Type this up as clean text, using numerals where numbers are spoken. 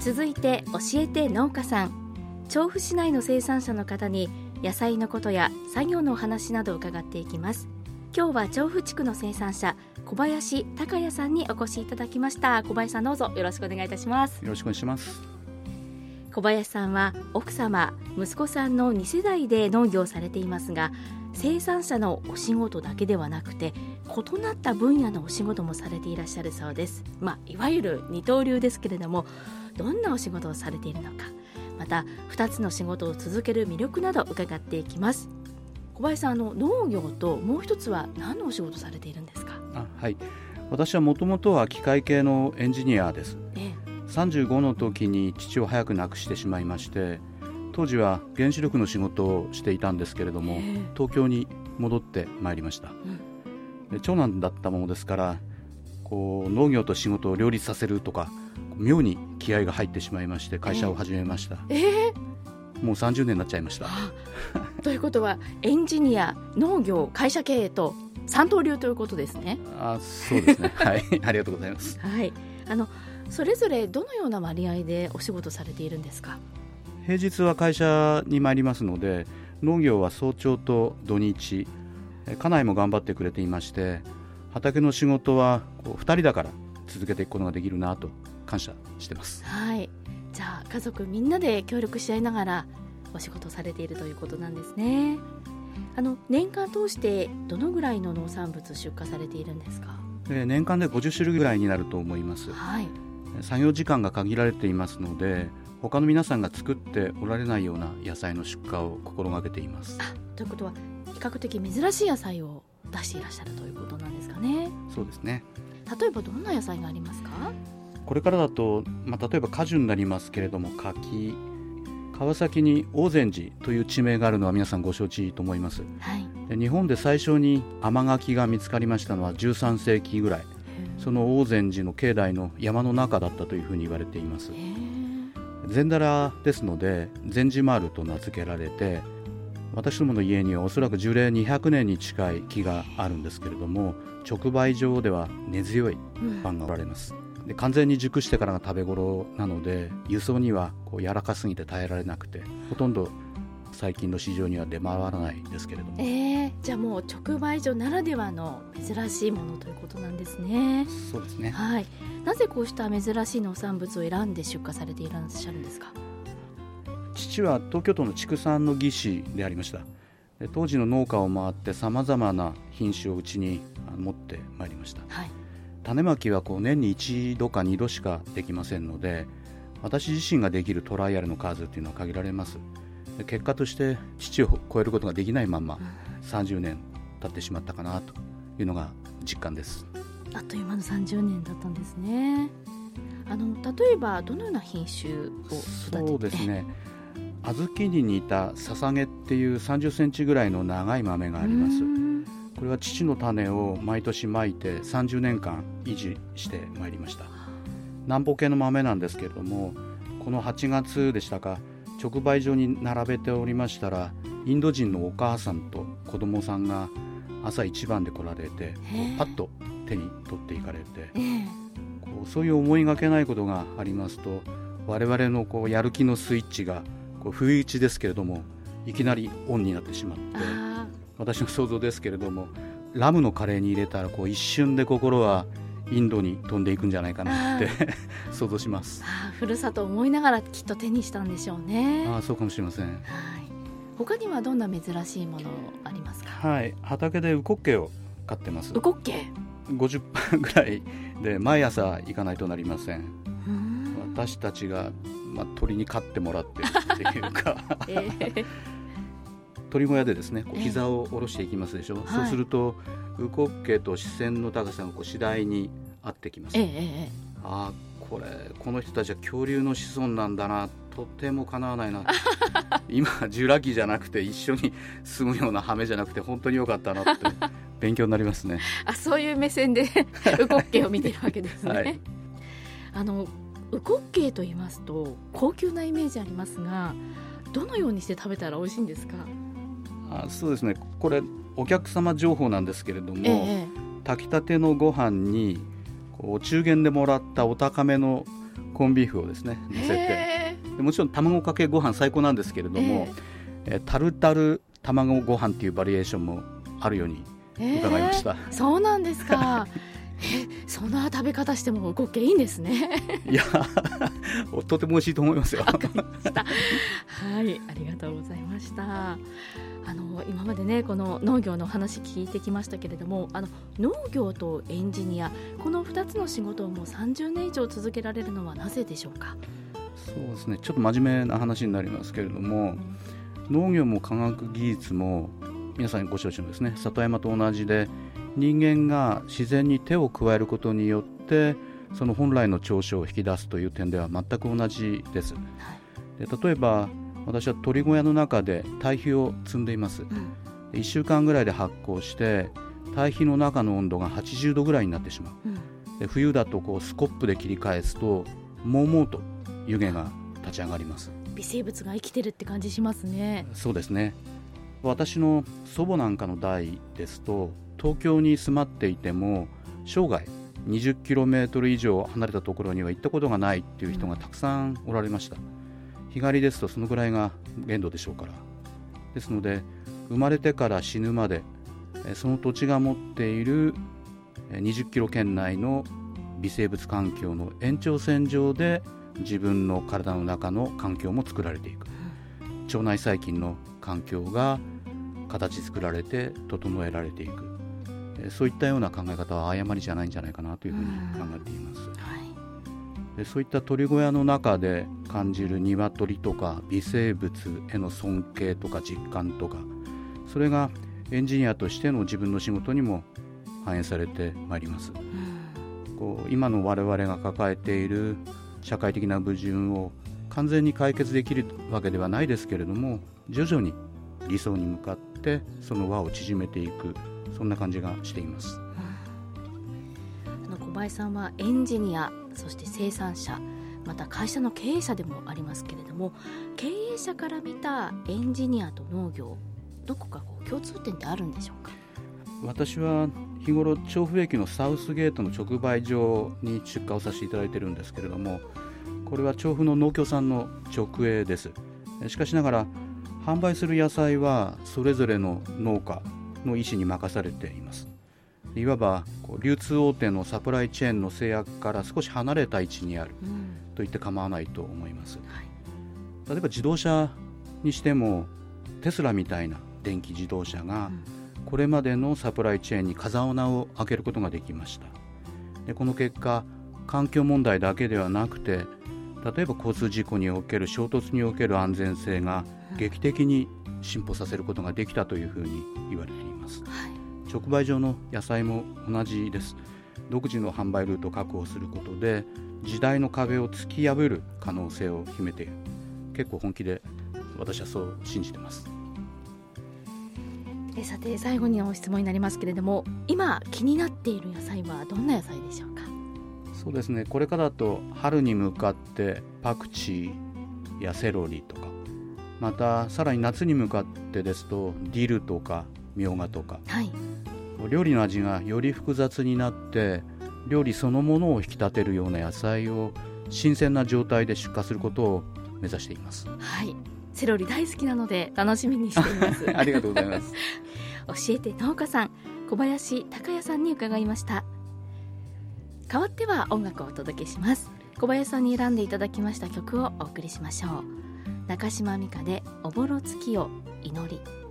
続いて教えて農家さん、調布市内の生産者の方に野菜のことや作業のお話などを伺っていきます。今日は調布地区の生産者小林孝也さんにお越しいただきました。小林さん、どうぞよろしくお願いいたします。 よろしくお願いします。 小林さんは奥様息子さんの2世代で農業をされていますが、生産者のお仕事だけではなくて異なった分野のお仕事もされていらっしゃるそうです。いわゆる二刀流ですけれども、どんなお仕事をされているのか、また2つの仕事を続ける魅力など伺っていきます。小林さん、農業ともう一つは何のお仕事されているんですか？ はい、私はもともとは機械系のエンジニアです。35の時に父を早く亡くしてしまいまして、当時は原子力の仕事をしていたんですけれども、東京に戻ってまいりました。で、長男だったものですから、農業と仕事を両立させるとか妙に気合が入ってしまいまして会社を始めました。もう30年になっちゃいました。 ということはエンジニア、農業、会社経営と三刀流ということですね。 そうですねはい、ありがとうございます。 はい、それぞれどのような割合でお仕事されているんですか？ 平日は会社に参りますので、農業は早朝と土日、家内も頑張ってくれていまして、畑の仕事は2人だから続けていくことができるなと感謝してます。 はい、じゃあ家族みんなで協力し合いながらお仕事されているということなんですね。年間通してどのぐらいの農産物出荷されているんですか？ 年間で50種類ぐらいになると思います。 はい、 作業時間が限られていますので、他の皆さんが作っておられないような野菜の出荷を心がけています。 ということは比較的珍しい野菜を出していらっしゃるということなんですかね？ そうですね。 例えばどんな野菜がありますか？ これからだと、例えば果樹になりますけれども、柿、川崎に大善寺という地名があるのは皆さんご承知と思います。 はい、 で、日本で最初に甘柿が見つかりましたのは13世紀ぐらい。その大善寺の境内の山の中だったというふうに言われています。禅寺ですので禅寺丸と名付けられて、私どもの家にはおそらく樹齢200年に近い木があるんですけれども、直売所では根強いファンがおられます。で、完全に熟してからが食べ頃なので、輸送には柔らかすぎて耐えられなくて、ほとんど最近の市場には出回らないですけれども、 じゃあもう直売所ならではの珍しいものということなんですね。 そうですね。 はい、なぜこうした珍しい農産物を選んで出荷されていらっしゃるんですか？ 父は東京都の畜産の技師でありました。で、当時の農家を回ってさまざまな品種をうちに持ってまいりました。 はい、 種まきは年に1度か2度しかできませんので、私自身ができるトライアルの数というのは限られます。で、結果として父を超えることができないまま30年経ってしまったかなというのが実感です。 あっという間の30年だったんですね。例えばどのような品種を育てて？ そうですね、小豆に似たささげっていう30センチぐらいの長い豆があります。これは父の種を毎年まいて30年間維持してまいりました。南方系の豆なんですけれども、この8月でしたか、直売所に並べておりましたら、インド人のお母さんと子供さんが朝一番で来られて、パッと手に取っていかれて、そういう思いがけないことがありますと、我々のやる気のスイッチが不意打ちですけれどもいきなりオンになってしまって、私の想像ですけれども、ラムのカレーに入れたら一瞬で心はインドに飛んでいくんじゃないかなって想像します。 ふるさとを思いながらきっと手にしたんでしょうね。 そうかもしれません。 他にはどんな珍しいものありますか？ はい、畑でウコッケを飼ってます。 ウコッケ 50羽ぐらいで毎朝行かないとなりません。私たちが、鳥に飼ってもらってっていうか鳥小屋でですね、膝を下ろしていきますでしょ、そうするとウコッケと視線の高さが次第に合ってきます。この人たちは恐竜の子孫なんだな、とてもかなわないな今ジュラ紀じゃなくて一緒に住むような羽目じゃなくて本当に良かったなって勉強になりますね。 そういう目線でウコッケを見てるわけですね。はい、ウコッケと言いますと高級なイメージありますが、どのようにして食べたら美味しいんですか？ そうですね、これお客様情報なんですけれども、炊きたてのご飯にお中元でもらったお高めのコンビーフをですね乗せて、でもちろん卵かけご飯最高なんですけれども、タルタル卵ご飯っていうバリエーションもあるように伺いました。 そうなんですか。そんな食べ方してもごっけいいんですね。 いやとても美味しいと思いますよ。 わかりました。はい、ありがとうございました。今までねこの農業の話聞いてきましたけれども、農業とエンジニア、この2つの仕事をもう30年以上続けられるのはなぜでしょうか。 そうですね、ちょっと真面目な話になりますけれども、農業も科学技術も皆さんご承知のですね里山と同じで、人間が自然に手を加えることによってその本来の長所を引き出すという点では全く同じです。で例えば私は鳥小屋の中で堆肥を積んでいます。1週間ぐらいで発酵して堆肥の中の温度が80度ぐらいになってしまう。で冬だとスコップで切り返すともうもうと湯気が立ち上がります。 微生物が生きてるって感じしますね。 そうですね。私の祖母なんかの代ですと東京に住まっていても生涯20km 以上離れたところには行ったことがないっていう人がたくさんおられました。日帰りですとそのぐらいが限度でしょうから。ですので生まれてから死ぬまでその土地が持っている20キロ圏内の微生物環境の延長線上で自分の体の中の環境も作られていく。腸内細菌の環境が形作られて整えられていく。そういったような考え方は誤りじゃないんじゃないかなというふうに考えています。でそういった鳥小屋の中で感じる鶏とか微生物への尊敬とか実感とか、それがエンジニアとしての自分の仕事にも反映されてまいります。今の我々が抱えている社会的な矛盾を完全に解決できるわけではないですけれども、徐々に理想に向かってその輪を縮めていく、そんな感じがしています。 小林さんはエンジニア、そして生産者、また会社の経営者でもありますけれども、経営者から見たエンジニアと農業、どこか共通点ってあるんでしょうか。 私は日頃調布駅のサウスゲートの直売所に出荷をさせていただいているんですけれども、これは調布の農協さんの直営です。しかしながら販売する野菜はそれぞれの農家の意思に任されています。いわば流通大手のサプライチェーンの制約から少し離れた位置にあると言って構わないと思います。例えば自動車にしてもテスラみたいな電気自動車がこれまでのサプライチェーンに風穴を開けることができました。でこの結果、環境問題だけではなくて、例えば交通事故における衝突における安全性が劇的に進歩させることができたというふうに言われています。直売所の野菜も同じです。独自の販売ルートを確保することで時代の壁を突き破る可能性を秘めている。結構本気で私はそう信じています。 さて最後に質問になりますけれども、今気になっている野菜はどんな野菜でしょうか。 そうですね、これからだと春に向かってパクチーやセロリとか、またさらに夏に向かってですとディルとかみょうがとか、料理の味がより複雑になって料理そのものを引き立てるような野菜を新鮮な状態で出荷することを目指しています。 セロリ大好きなので楽しみにしていますありがとうございます教えて農家さん、小林孝也さんに伺いました。代わっては音楽をお届けします。小林さんに選んでいただきました曲をお送りしましょう。中島美嘉でおぼろ月を祈り。